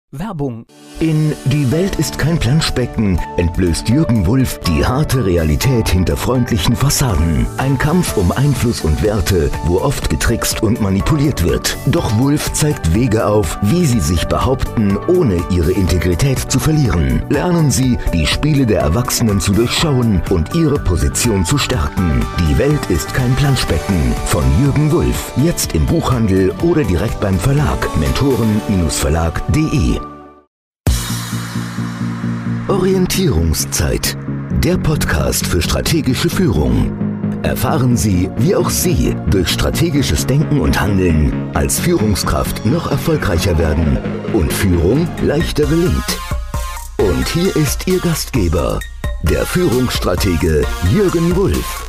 Werbung. In Die Welt ist kein Planschbecken entblößt Jürgen Wulff die harte Realität hinter freundlichen Fassaden. Ein Kampf um Einfluss und Werte, wo oft getrickst und manipuliert wird. Doch Wulff zeigt Wege auf, wie Sie sich behaupten, ohne Ihre Integrität zu verlieren. Lernen Sie, die Spiele der Erwachsenen zu durchschauen und Ihre Position zu stärken. Die Welt ist kein Planschbecken von Jürgen Wulff. Jetzt im Buchhandel oder direkt beim Verlag mentoren-verlag.de. Orientierungszeit, der Podcast für strategische Führung. Erfahren Sie, wie auch Sie durch strategisches Denken und Handeln als Führungskraft noch erfolgreicher werden und Führung leichter gelingt. Und hier ist Ihr Gastgeber, der Führungsstratege Jürgen Wulff.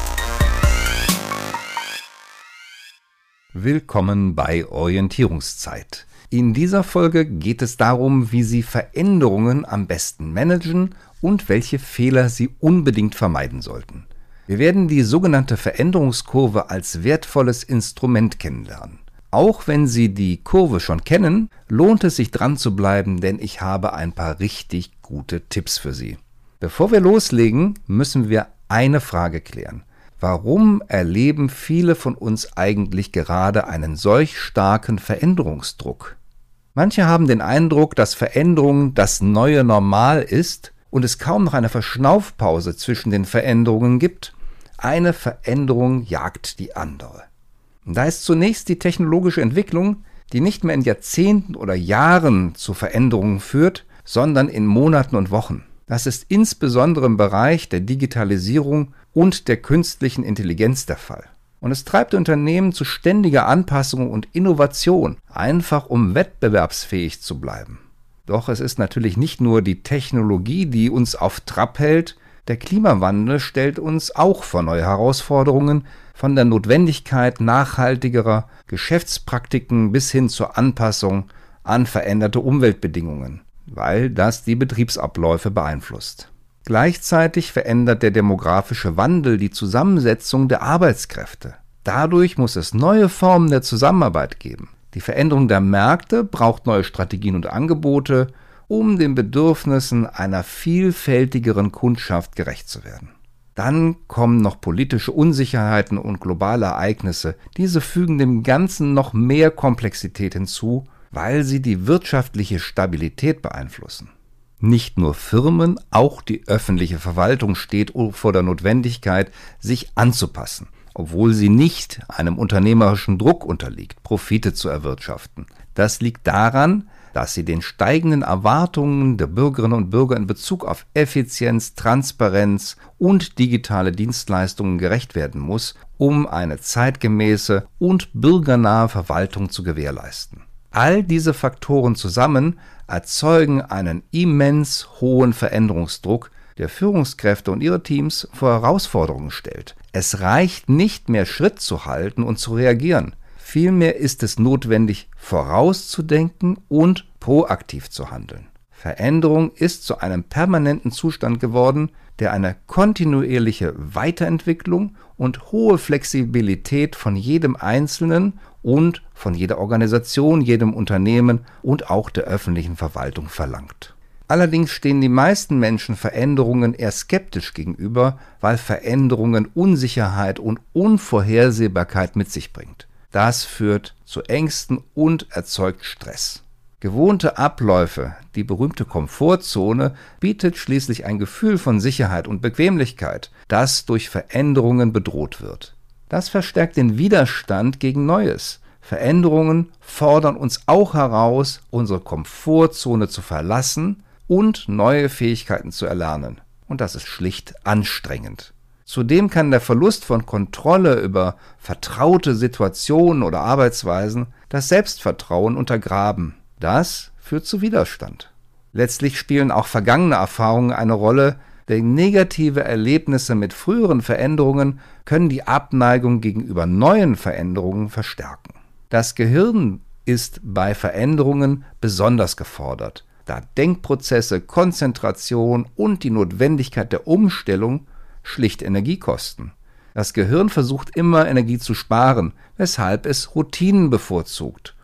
Willkommen bei Orientierungszeit. In dieser Folge geht es darum, wie Sie Veränderungen am besten managen und welche Fehler Sie unbedingt vermeiden sollten. Wir werden die sogenannte Veränderungskurve als wertvolles Instrument kennenlernen. Auch wenn Sie die Kurve schon kennen, lohnt es sich dran zu bleiben, denn ich habe ein paar richtig gute Tipps für Sie. Bevor wir loslegen, müssen wir eine Frage klären. Warum erleben viele von uns eigentlich gerade einen solch starken Veränderungsdruck? Manche haben den Eindruck, dass Veränderung das neue Normal ist und es kaum noch eine Verschnaufpause zwischen den Veränderungen gibt. Eine Veränderung jagt die andere. Und da ist zunächst die technologische Entwicklung, die nicht mehr in Jahrzehnten oder Jahren zu Veränderungen führt, sondern in Monaten und Wochen. Das ist insbesondere im Bereich der Digitalisierung und der künstlichen Intelligenz der Fall. Und es treibt Unternehmen zu ständiger Anpassung und Innovation, einfach um wettbewerbsfähig zu bleiben. Doch es ist natürlich nicht nur die Technologie, die uns auf Trab hält. Der Klimawandel stellt uns auch vor neue Herausforderungen, von der Notwendigkeit nachhaltigerer Geschäftspraktiken bis hin zur Anpassung an veränderte Umweltbedingungen, weil das die Betriebsabläufe beeinflusst. Gleichzeitig verändert der demografische Wandel die Zusammensetzung der Arbeitskräfte. Dadurch muss es neue Formen der Zusammenarbeit geben. Die Veränderung der Märkte braucht neue Strategien und Angebote, um den Bedürfnissen einer vielfältigeren Kundschaft gerecht zu werden. Dann kommen noch politische Unsicherheiten und globale Ereignisse. Diese fügen dem Ganzen noch mehr Komplexität hinzu, weil sie die wirtschaftliche Stabilität beeinflussen. Nicht nur Firmen, auch die öffentliche Verwaltung steht vor der Notwendigkeit, sich anzupassen, obwohl sie nicht einem unternehmerischen Druck unterliegt, Profite zu erwirtschaften. Das liegt daran, dass sie den steigenden Erwartungen der Bürgerinnen und Bürger in Bezug auf Effizienz, Transparenz und digitale Dienstleistungen gerecht werden muss, um eine zeitgemäße und bürgernahe Verwaltung zu gewährleisten. All diese Faktoren zusammen erzeugen einen immens hohen Veränderungsdruck, der Führungskräfte und ihre Teams vor Herausforderungen stellt. Es reicht nicht mehr, Schritt zu halten und zu reagieren. Vielmehr ist es notwendig, vorauszudenken und proaktiv zu handeln. Veränderung ist zu einem permanenten Zustand geworden, der eine kontinuierliche Weiterentwicklung und hohe Flexibilität von jedem Einzelnen und von jeder Organisation, jedem Unternehmen und auch der öffentlichen Verwaltung verlangt. Allerdings stehen die meisten Menschen Veränderungen eher skeptisch gegenüber, weil Veränderungen Unsicherheit und Unvorhersehbarkeit mit sich bringt. Das führt zu Ängsten und erzeugt Stress. Gewohnte Abläufe, die berühmte Komfortzone, bietet schließlich ein Gefühl von Sicherheit und Bequemlichkeit, das durch Veränderungen bedroht wird. Das verstärkt den Widerstand gegen Neues. Veränderungen fordern uns auch heraus, unsere Komfortzone zu verlassen und neue Fähigkeiten zu erlernen. Und das ist schlicht anstrengend. Zudem kann der Verlust von Kontrolle über vertraute Situationen oder Arbeitsweisen das Selbstvertrauen untergraben. Das führt zu Widerstand. Letztlich spielen auch vergangene Erfahrungen eine Rolle, denn negative Erlebnisse mit früheren Veränderungen können die Abneigung gegenüber neuen Veränderungen verstärken. Das Gehirn ist bei Veränderungen besonders gefordert, da Denkprozesse, Konzentration und die Notwendigkeit der Umstellung schlicht Energie kosten. Das Gehirn versucht immer, Energie zu sparen, weshalb es Routinen bevorzugt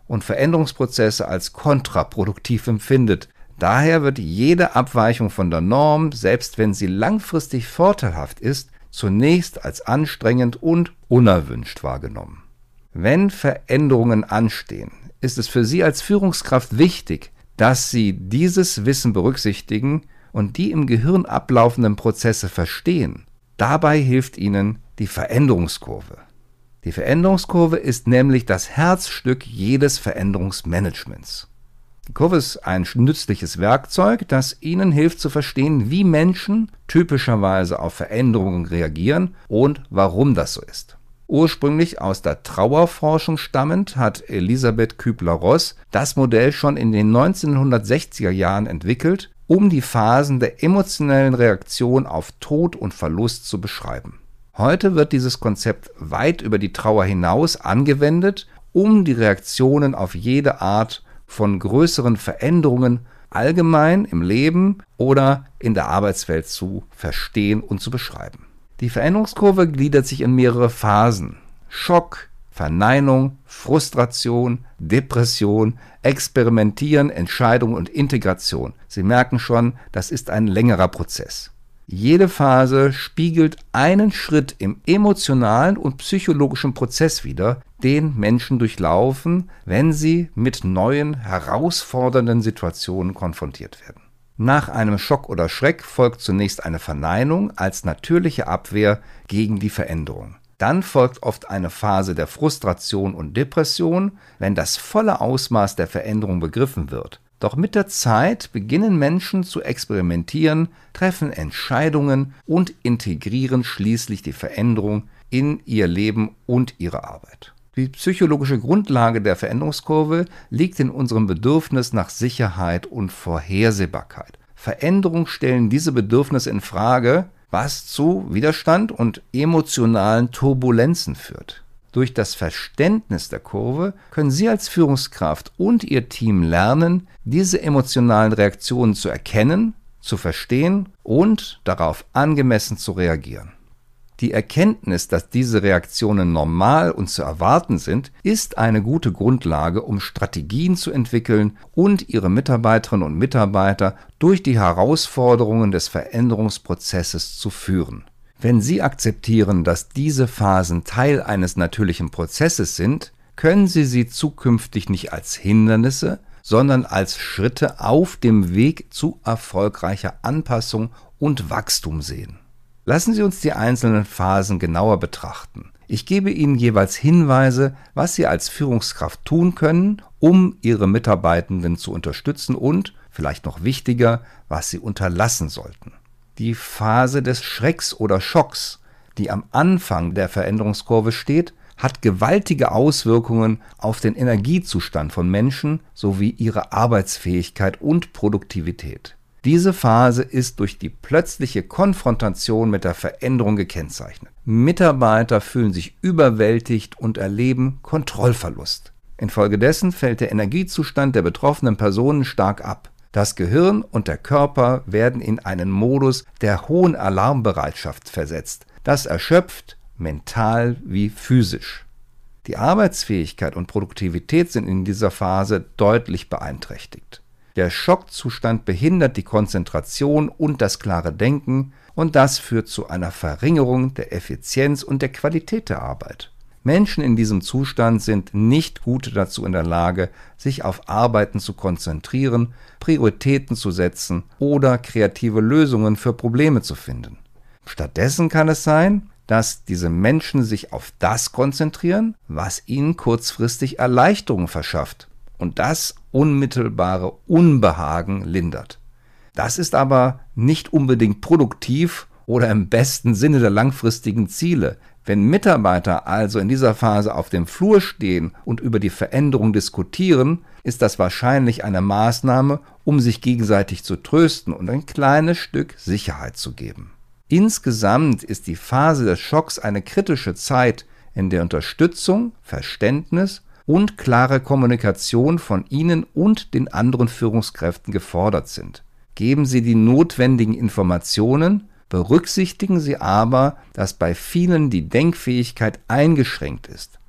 und Veränderungsprozesse als kontraproduktiv empfindet. Daher wird jede Abweichung von der Norm, selbst wenn sie langfristig vorteilhaft ist, zunächst als anstrengend und unerwünscht wahrgenommen. Wenn Veränderungen anstehen, ist es für Sie als Führungskraft wichtig, dass Sie dieses Wissen berücksichtigen und die im Gehirn ablaufenden Prozesse verstehen. Dabei hilft Ihnen die Veränderungskurve. Die Veränderungskurve ist nämlich das Herzstück jedes Veränderungsmanagements. Die Kurve ist ein nützliches Werkzeug, das Ihnen hilft zu verstehen, wie Menschen typischerweise auf Veränderungen reagieren und warum das so ist. Ursprünglich aus der Trauerforschung stammend hat Elisabeth Kübler-Ross das Modell schon in den 1960er Jahren entwickelt, um die Phasen der emotionellen Reaktion auf Tod und Verlust zu beschreiben. Heute wird dieses Konzept weit über die Trauer hinaus angewendet, um die Reaktionen auf jede Art von größeren Veränderungen allgemein im Leben oder in der Arbeitswelt zu verstehen und zu beschreiben. Die Veränderungskurve gliedert sich in mehrere Phasen: Schock, Verneinung, Frustration, Depression, Experimentieren, Entscheidung und Integration. Sie merken schon, das ist ein längerer Prozess. Jede Phase spiegelt einen Schritt im emotionalen und psychologischen Prozess wider, den Menschen durchlaufen, wenn sie mit neuen, herausfordernden Situationen konfrontiert werden. Nach einem Schock oder Schreck folgt zunächst eine Verneinung als natürliche Abwehr gegen die Veränderung. Dann folgt oft eine Phase der Frustration und Depression, wenn das volle Ausmaß der Veränderung begriffen wird. Doch mit der Zeit beginnen Menschen zu experimentieren, treffen Entscheidungen und integrieren schließlich die Veränderung in ihr Leben und ihre Arbeit. Die psychologische Grundlage der Veränderungskurve liegt in unserem Bedürfnis nach Sicherheit und Vorhersehbarkeit. Veränderungen stellen diese Bedürfnisse in Frage, was zu Widerstand und emotionalen Turbulenzen führt. Durch das Verständnis der Kurve können Sie als Führungskraft und Ihr Team lernen, diese emotionalen Reaktionen zu erkennen, zu verstehen und darauf angemessen zu reagieren. Die Erkenntnis, dass diese Reaktionen normal und zu erwarten sind, ist eine gute Grundlage, um Strategien zu entwickeln und Ihre Mitarbeiterinnen und Mitarbeiter durch die Herausforderungen des Veränderungsprozesses zu führen. Wenn Sie akzeptieren, dass diese Phasen Teil eines natürlichen Prozesses sind, können Sie sie zukünftig nicht als Hindernisse, sondern als Schritte auf dem Weg zu erfolgreicher Anpassung und Wachstum sehen. Lassen Sie uns die einzelnen Phasen genauer betrachten. Ich gebe Ihnen jeweils Hinweise, was Sie als Führungskraft tun können, um Ihre Mitarbeitenden zu unterstützen und, vielleicht noch wichtiger, was Sie unterlassen sollten. Die Phase des Schrecks oder Schocks, die am Anfang der Veränderungskurve steht, hat gewaltige Auswirkungen auf den Energiezustand von Menschen sowie ihre Arbeitsfähigkeit und Produktivität. Diese Phase ist durch die plötzliche Konfrontation mit der Veränderung gekennzeichnet. Mitarbeiter fühlen sich überwältigt und erleben Kontrollverlust. Infolgedessen fällt der Energiezustand der betroffenen Personen stark ab. Das Gehirn und der Körper werden in einen Modus der hohen Alarmbereitschaft versetzt. Das erschöpft, mental wie physisch. Die Arbeitsfähigkeit und Produktivität sind in dieser Phase deutlich beeinträchtigt. Der Schockzustand behindert die Konzentration und das klare Denken und das führt zu einer Verringerung der Effizienz und der Qualität der Arbeit. Menschen in diesem Zustand sind nicht gut dazu in der Lage, sich auf Arbeiten zu konzentrieren, Prioritäten zu setzen oder kreative Lösungen für Probleme zu finden. Stattdessen kann es sein, dass diese Menschen sich auf das konzentrieren, was ihnen kurzfristig Erleichterung verschafft und das unmittelbare Unbehagen lindert. Das ist aber nicht unbedingt produktiv oder im besten Sinne der langfristigen Ziele. Wenn Mitarbeiter also in dieser Phase auf dem Flur stehen und über die Veränderung diskutieren, ist das wahrscheinlich eine Maßnahme, um sich gegenseitig zu trösten und ein kleines Stück Sicherheit zu geben. Insgesamt ist die Phase des Schocks eine kritische Zeit, in der Unterstützung, Verständnis und klare Kommunikation von Ihnen und den anderen Führungskräften gefordert sind. Geben Sie die notwendigen Informationen, berücksichtigen Sie aber, dass bei vielen die Denkfähigkeit eingeschränkt ist.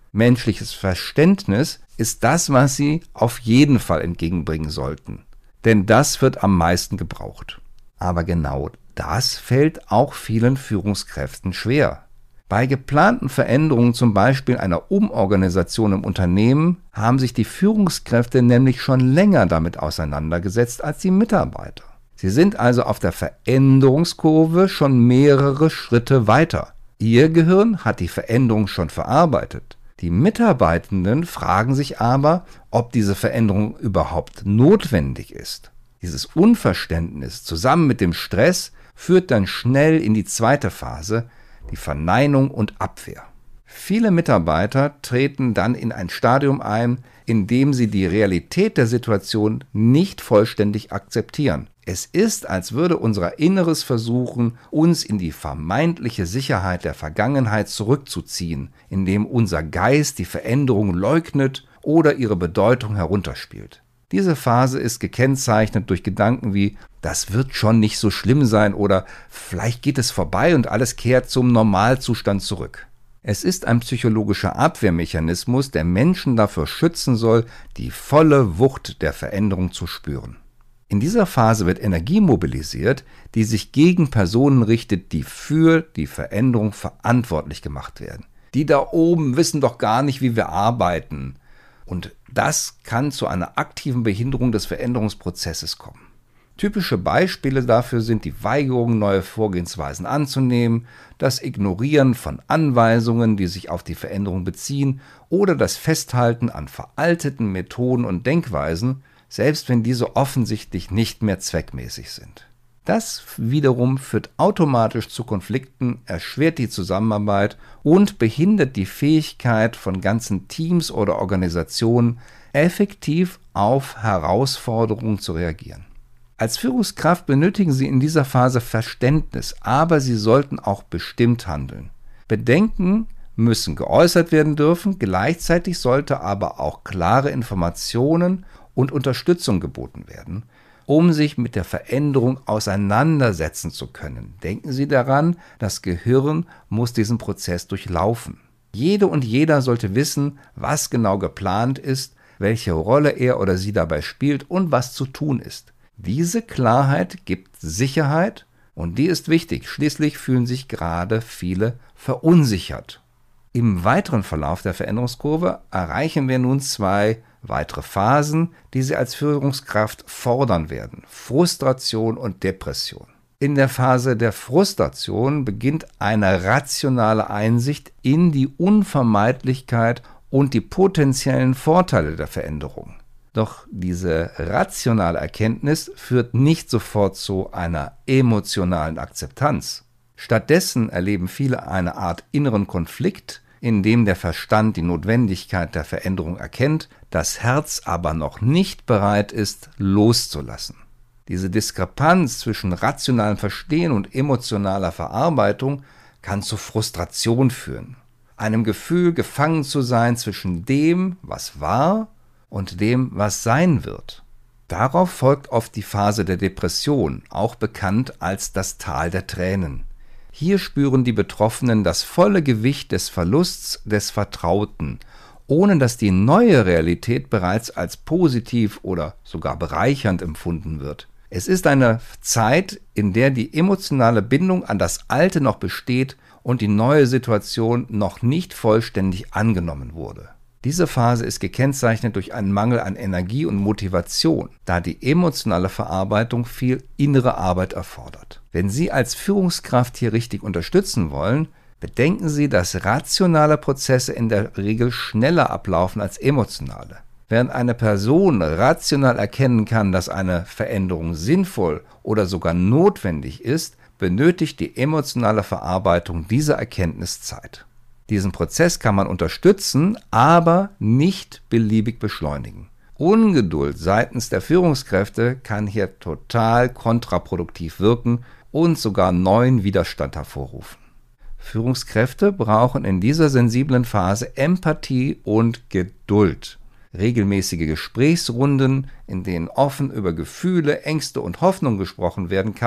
Menschliches Verständnis ist das, was Sie auf jeden Fall entgegenbringen sollten. Denn das wird am meisten gebraucht. Aber genau das fällt auch vielen Führungskräften schwer. Bei geplanten Veränderungen, zum Beispiel einer Umorganisation im Unternehmen, haben sich die Führungskräfte nämlich schon länger damit auseinandergesetzt als die Mitarbeiter. Sie sind also auf der Veränderungskurve schon mehrere Schritte weiter. Ihr Gehirn hat die Veränderung schon verarbeitet. Die Mitarbeitenden fragen sich aber, ob diese Veränderung überhaupt notwendig ist. Dieses Unverständnis zusammen mit dem Stress führt dann schnell in die zweite Phase, die Verneinung und Abwehr. Viele Mitarbeiter treten dann in ein Stadium ein, in dem sie die Realität der Situation nicht vollständig akzeptieren. Es ist, als würde unser Inneres versuchen, uns in die vermeintliche Sicherheit der Vergangenheit zurückzuziehen, indem unser Geist die Veränderung leugnet oder ihre Bedeutung herunterspielt. Diese Phase ist gekennzeichnet durch Gedanken wie, das wird schon nicht so schlimm sein oder vielleicht geht es vorbei und alles kehrt zum Normalzustand zurück. Es ist ein psychologischer Abwehrmechanismus, der Menschen dafür schützen soll, die volle Wucht der Veränderung zu spüren. In dieser Phase wird Energie mobilisiert, die sich gegen Personen richtet, die für die Veränderung verantwortlich gemacht werden. Die da oben wissen doch gar nicht, wie wir arbeiten. Und das kann zu einer aktiven Behinderung des Veränderungsprozesses kommen. Typische Beispiele dafür sind die Weigerung, neue Vorgehensweisen anzunehmen, das Ignorieren von Anweisungen, die sich auf die Veränderung beziehen, oder das Festhalten an veralteten Methoden und Denkweisen, selbst wenn diese offensichtlich nicht mehr zweckmäßig sind. Das wiederum führt automatisch zu Konflikten, erschwert die Zusammenarbeit und behindert die Fähigkeit von ganzen Teams oder Organisationen, effektiv auf Herausforderungen zu reagieren. Als Führungskraft benötigen Sie in dieser Phase Verständnis, aber Sie sollten auch bestimmt handeln. Bedenken müssen geäußert werden dürfen, gleichzeitig sollte aber auch klare Informationen und Unterstützung geboten werden, um sich mit der Veränderung auseinandersetzen zu können. Denken Sie daran, das Gehirn muss diesen Prozess durchlaufen. Jede und jeder sollte wissen, was genau geplant ist, welche Rolle er oder sie dabei spielt und was zu tun ist. Diese Klarheit gibt Sicherheit und die ist wichtig. Schließlich fühlen sich gerade viele verunsichert. Im weiteren Verlauf der Veränderungskurve erreichen wir nun 2 weitere Phasen, die Sie als Führungskraft fordern werden: Frustration und Depression. In der Phase der Frustration beginnt eine rationale Einsicht in die Unvermeidlichkeit und die potenziellen Vorteile der Veränderung. Doch diese rationale Erkenntnis führt nicht sofort zu einer emotionalen Akzeptanz. Stattdessen erleben viele eine Art inneren Konflikt, in dem der Verstand die Notwendigkeit der Veränderung erkennt, das Herz aber noch nicht bereit ist, loszulassen. Diese Diskrepanz zwischen rationalem Verstehen und emotionaler Verarbeitung kann zu Frustration führen, einem Gefühl, gefangen zu sein zwischen dem, was war, und dem, was sein wird. Darauf folgt oft die Phase der Depression, auch bekannt als das Tal der Tränen. Hier spüren die Betroffenen das volle Gewicht des Verlusts des Vertrauten, ohne dass die neue Realität bereits als positiv oder sogar bereichernd empfunden wird. Es ist eine Zeit, in der die emotionale Bindung an das Alte noch besteht und die neue Situation noch nicht vollständig angenommen wurde. Diese Phase ist gekennzeichnet durch einen Mangel an Energie und Motivation, da die emotionale Verarbeitung viel innere Arbeit erfordert. Wenn Sie als Führungskraft hier richtig unterstützen wollen, bedenken Sie, dass rationale Prozesse in der Regel schneller ablaufen als emotionale. Während eine Person rational erkennen kann, dass eine Veränderung sinnvoll oder sogar notwendig ist, benötigt die emotionale Verarbeitung dieser Erkenntnis Zeit. Diesen Prozess kann man unterstützen, aber nicht beliebig beschleunigen. Ungeduld seitens der Führungskräfte kann hier total kontraproduktiv wirken und sogar neuen Widerstand hervorrufen. Führungskräfte brauchen in dieser sensiblen Phase Empathie und Geduld. Regelmäßige Gesprächsrunden, in denen offen über Gefühle, Ängste und Hoffnung gesprochen werden kann,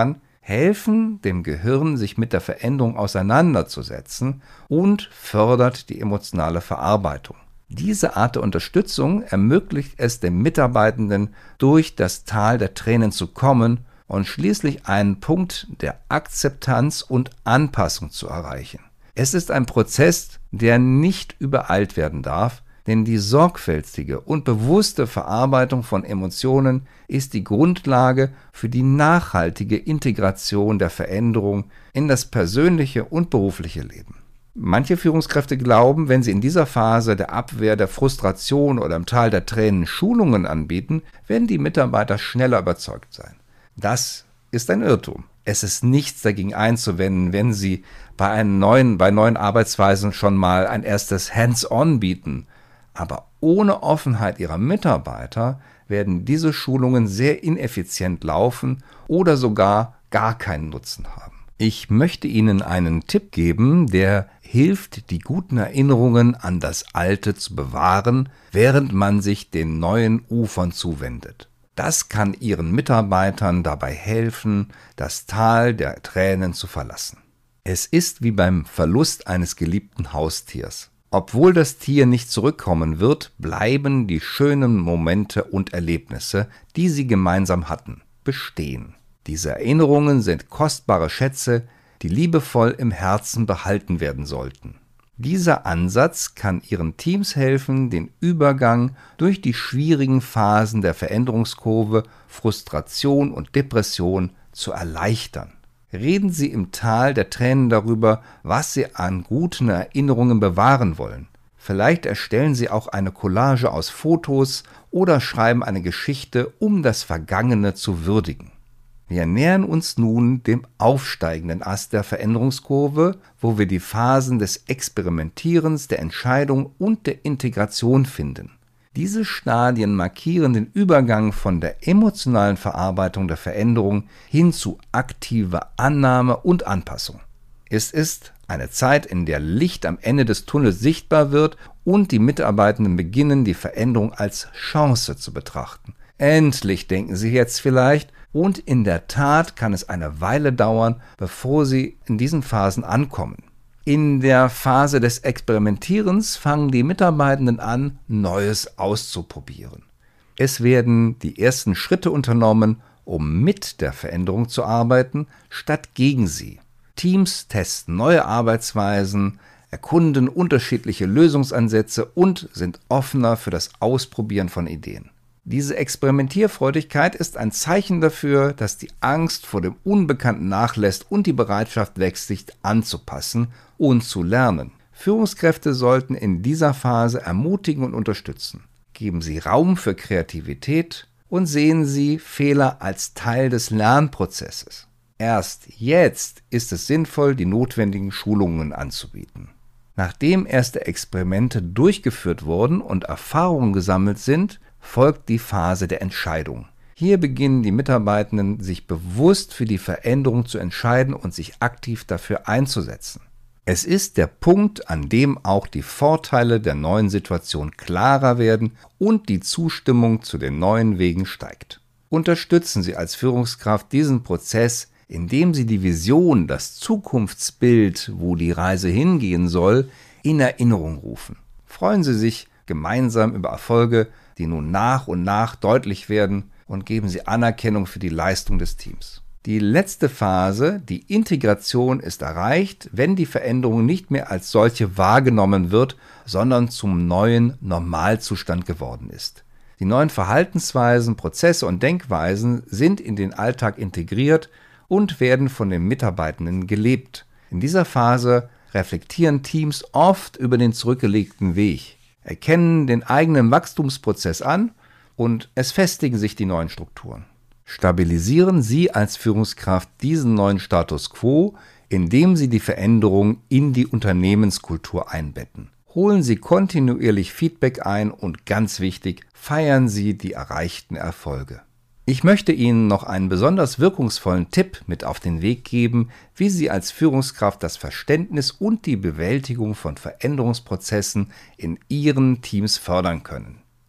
helfen dem Gehirn, sich mit der Veränderung auseinanderzusetzen und fördert die emotionale Verarbeitung. Diese Art der Unterstützung ermöglicht es dem Mitarbeitenden, durch das Tal der Tränen zu kommen und schließlich einen Punkt der Akzeptanz und Anpassung zu erreichen. Es ist ein Prozess, der nicht übereilt werden darf, denn die sorgfältige und bewusste Verarbeitung von Emotionen ist die Grundlage für die nachhaltige Integration der Veränderung in das persönliche und berufliche Leben. Manche Führungskräfte glauben, wenn sie in dieser Phase der Abwehr, der Frustration oder im Tal der Tränen Schulungen anbieten, werden die Mitarbeiter schneller überzeugt sein. Das ist ein Irrtum. Es ist nichts dagegen einzuwenden, wenn Sie bei neuen Arbeitsweisen schon mal ein erstes Hands-on bieten. Aber ohne Offenheit Ihrer Mitarbeiter werden diese Schulungen sehr ineffizient laufen oder sogar gar keinen Nutzen haben. Ich möchte Ihnen einen Tipp geben, der hilft, die guten Erinnerungen an das Alte zu bewahren, während man sich den neuen Ufern zuwendet. Das kann Ihren Mitarbeitern dabei helfen, das Tal der Tränen zu verlassen. Es ist wie beim Verlust eines geliebten Haustiers. Obwohl das Tier nicht zurückkommen wird, bleiben die schönen Momente und Erlebnisse, die Sie gemeinsam hatten, bestehen. Diese Erinnerungen sind kostbare Schätze, die liebevoll im Herzen behalten werden sollten. Dieser Ansatz kann Ihren Teams helfen, den Übergang durch die schwierigen Phasen der Veränderungskurve, Frustration und Depression zu erleichtern. Reden Sie im Tal der Tränen darüber, was Sie an guten Erinnerungen bewahren wollen. Vielleicht erstellen Sie auch eine Collage aus Fotos oder schreiben eine Geschichte, um das Vergangene zu würdigen. Wir nähern uns nun dem aufsteigenden Ast der Veränderungskurve, wo wir die Phasen des Experimentierens, der Entscheidung und der Integration finden. Diese Stadien markieren den Übergang von der emotionalen Verarbeitung der Veränderung hin zu aktiver Annahme und Anpassung. Es ist eine Zeit, in der Licht am Ende des Tunnels sichtbar wird und die Mitarbeitenden beginnen, die Veränderung als Chance zu betrachten. Endlich, denken Sie jetzt vielleicht, und in der Tat kann es eine Weile dauern, bevor Sie in diesen Phasen ankommen. In der Phase des Experimentierens fangen die Mitarbeitenden an, Neues auszuprobieren. Es werden die ersten Schritte unternommen, um mit der Veränderung zu arbeiten, statt gegen sie. Teams testen neue Arbeitsweisen, erkunden unterschiedliche Lösungsansätze und sind offener für das Ausprobieren von Ideen. Diese Experimentierfreudigkeit ist ein Zeichen dafür, dass die Angst vor dem Unbekannten nachlässt und die Bereitschaft wächst, sich anzupassen und zu lernen. Führungskräfte sollten in dieser Phase ermutigen und unterstützen. Geben Sie Raum für Kreativität und sehen Sie Fehler als Teil des Lernprozesses. Erst jetzt ist es sinnvoll, die notwendigen Schulungen anzubieten. Nachdem erste Experimente durchgeführt wurden und Erfahrungen gesammelt sind, folgt die Phase der Entscheidung. Hier beginnen die Mitarbeitenden, sich bewusst für die Veränderung zu entscheiden und sich aktiv dafür einzusetzen. Es ist der Punkt, an dem auch die Vorteile der neuen Situation klarer werden und die Zustimmung zu den neuen Wegen steigt. Unterstützen Sie als Führungskraft diesen Prozess, indem Sie die Vision, das Zukunftsbild, wo die Reise hingehen soll, in Erinnerung rufen. Freuen Sie sich gemeinsam über Erfolge, die nun nach und nach deutlich werden, und geben Sie Anerkennung für die Leistung des Teams. Die letzte Phase, die Integration, ist erreicht, wenn die Veränderung nicht mehr als solche wahrgenommen wird, sondern zum neuen Normalzustand geworden ist. Die neuen Verhaltensweisen, Prozesse und Denkweisen sind in den Alltag integriert und werden von den Mitarbeitenden gelebt. In dieser Phase reflektieren Teams oft über den zurückgelegten Weg, erkennen den eigenen Wachstumsprozess an und es festigen sich die neuen Strukturen. Stabilisieren Sie als Führungskraft diesen neuen Status quo, indem Sie die Veränderung in die Unternehmenskultur einbetten. Holen Sie kontinuierlich Feedback ein und ganz wichtig, feiern Sie die erreichten Erfolge. Ich möchte Ihnen noch einen besonders wirkungsvollen Tipp mit auf den Weg geben, wie Sie als Führungskraft das Verständnis und die Bewältigung von Veränderungsprozessen in Ihren Teams fördern können.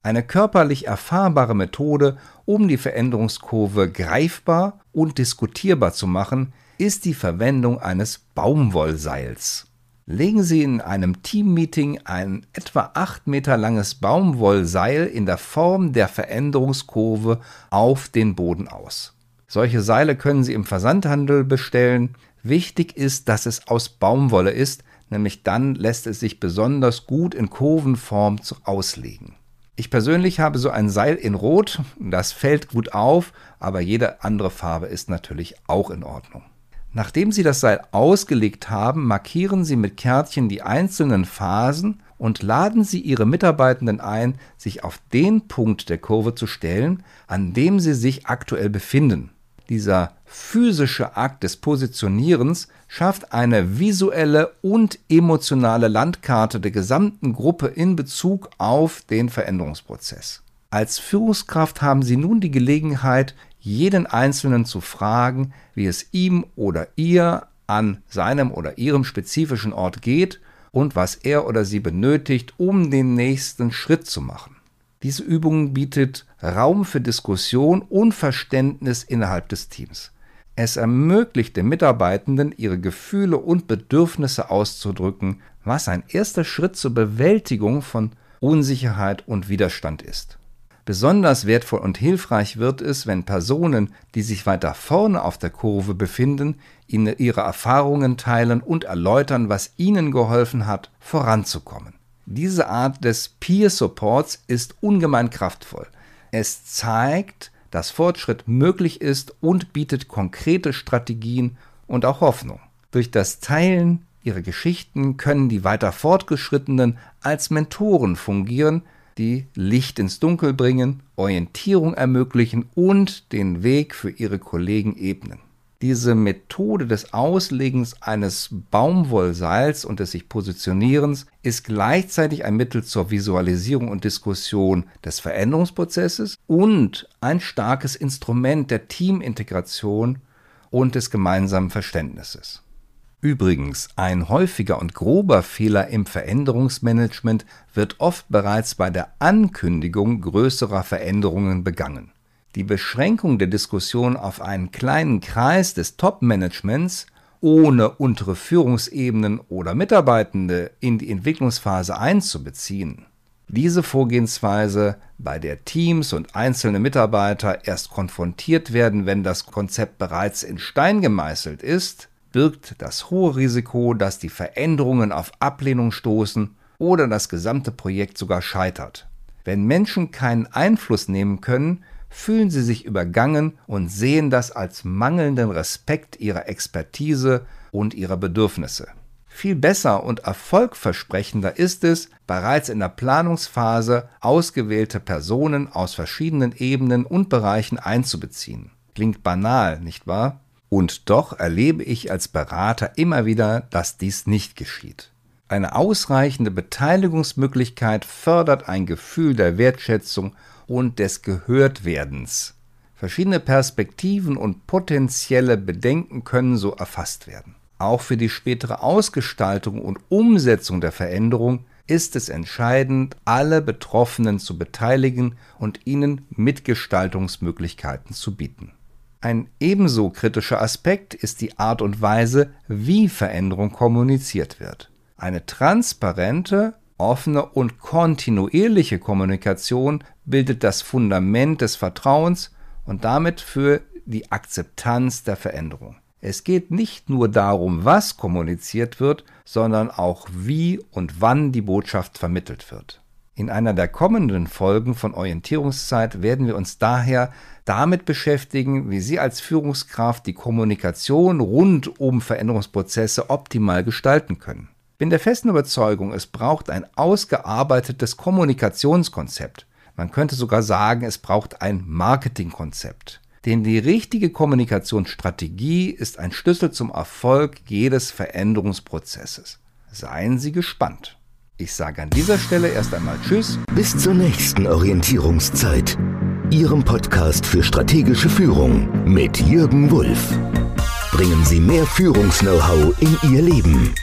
Eine körperlich erfahrbare Methode, um die Veränderungskurve greifbar und diskutierbar zu machen, ist die Verwendung eines Baumwollseils. Legen Sie in einem Teammeeting ein etwa 8 Meter langes Baumwollseil in der Form der Veränderungskurve auf den Boden aus. Solche Seile können Sie im Versandhandel bestellen. Wichtig ist, dass es aus Baumwolle ist, nämlich dann lässt es sich besonders gut in Kurvenform auslegen. Ich persönlich habe so ein Seil in Rot, das fällt gut auf, aber jede andere Farbe ist natürlich auch in Ordnung. Nachdem Sie das Seil ausgelegt haben, markieren Sie mit Kärtchen die einzelnen Phasen und laden Sie Ihre Mitarbeitenden ein, sich auf den Punkt der Kurve zu stellen, an dem sie sich aktuell befinden. Dieser physische Akt des Positionierens schafft eine visuelle und emotionale Landkarte der gesamten Gruppe in Bezug auf den Veränderungsprozess. Als Führungskraft haben Sie nun die Gelegenheit, jeden Einzelnen zu fragen, wie es ihm oder ihr an seinem oder ihrem spezifischen Ort geht und was er oder sie benötigt, um den nächsten Schritt zu machen. Diese Übung bietet Raum für Diskussion und Verständnis innerhalb des Teams. Es ermöglicht den Mitarbeitenden, ihre Gefühle und Bedürfnisse auszudrücken, was ein erster Schritt zur Bewältigung von Unsicherheit und Widerstand ist. Besonders wertvoll und hilfreich wird es, wenn Personen, die sich weiter vorne auf der Kurve befinden, ihnen ihre Erfahrungen teilen und erläutern, was ihnen geholfen hat, voranzukommen. Diese Art des Peer Supports ist ungemein kraftvoll. Es zeigt, dass Fortschritt möglich ist und bietet konkrete Strategien und auch Hoffnung. Durch das Teilen ihrer Geschichten können die weiter Fortgeschrittenen als Mentoren fungieren, die Licht ins Dunkel bringen, Orientierung ermöglichen und den Weg für ihre Kollegen ebnen. Diese Methode des Auslegens eines Baumwollseils und des sich Positionierens ist gleichzeitig ein Mittel zur Visualisierung und Diskussion des Veränderungsprozesses und ein starkes Instrument der Teamintegration und des gemeinsamen Verständnisses. Übrigens, ein häufiger und grober Fehler im Veränderungsmanagement wird oft bereits bei der Ankündigung größerer Veränderungen begangen. Die Beschränkung der Diskussion auf einen kleinen Kreis des Top-Managements, ohne untere Führungsebenen oder Mitarbeitende in die Entwicklungsphase einzubeziehen. Diese Vorgehensweise, bei der Teams und einzelne Mitarbeiter erst konfrontiert werden, wenn das Konzept bereits in Stein gemeißelt ist, birgt das hohe Risiko, dass die Veränderungen auf Ablehnung stoßen oder das gesamte Projekt sogar scheitert. Wenn Menschen keinen Einfluss nehmen können, fühlen sie sich übergangen und sehen das als mangelnden Respekt ihrer Expertise und ihrer Bedürfnisse. Viel besser und erfolgversprechender ist es, bereits in der Planungsphase ausgewählte Personen aus verschiedenen Ebenen und Bereichen einzubeziehen. Klingt banal, nicht wahr? Und doch erlebe ich als Berater immer wieder, dass dies nicht geschieht. Eine ausreichende Beteiligungsmöglichkeit fördert ein Gefühl der Wertschätzung und des Gehörtwerdens. Verschiedene Perspektiven und potenzielle Bedenken können so erfasst werden. Auch für die spätere Ausgestaltung und Umsetzung der Veränderung ist es entscheidend, alle Betroffenen zu beteiligen und ihnen Mitgestaltungsmöglichkeiten zu bieten. Ein ebenso kritischer Aspekt ist die Art und Weise, wie Veränderung kommuniziert wird. Eine transparente, offene und kontinuierliche Kommunikation bildet das Fundament des Vertrauens und damit für die Akzeptanz der Veränderung. Es geht nicht nur darum, was kommuniziert wird, sondern auch wie und wann die Botschaft vermittelt wird. In einer der kommenden Folgen von Orientierungszeit werden wir uns daher damit beschäftigen, wie Sie als Führungskraft die Kommunikation rund um Veränderungsprozesse optimal gestalten können. Ich bin der festen Überzeugung, es braucht ein ausgearbeitetes Kommunikationskonzept. Man könnte sogar sagen, es braucht ein Marketingkonzept. Denn die richtige Kommunikationsstrategie ist ein Schlüssel zum Erfolg jedes Veränderungsprozesses. Seien Sie gespannt. Ich sage an dieser Stelle erst einmal Tschüss. Bis zur nächsten Orientierungszeit. Ihrem Podcast für strategische Führung mit Jürgen Wulff. Bringen Sie mehr Führungs-Know-how in Ihr Leben.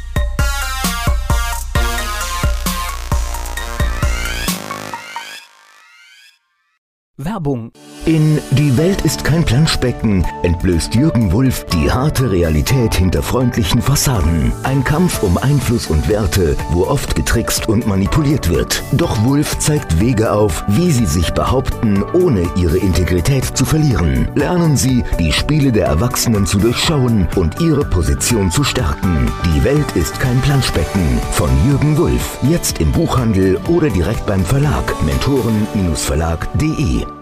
Werbung. In Die Welt ist kein Planschbecken entblößt Jürgen Wulff die harte Realität hinter freundlichen Fassaden. Ein Kampf um Einfluss und Werte, wo oft getrickst und manipuliert wird. Doch Wulff zeigt Wege auf, wie sie sich behaupten, ohne ihre Integrität zu verlieren. Lernen Sie, die Spiele der Erwachsenen zu durchschauen und ihre Position zu stärken. Die Welt ist kein Planschbecken von Jürgen Wulff. Jetzt im Buchhandel oder direkt beim Verlag mentoren-verlag.de.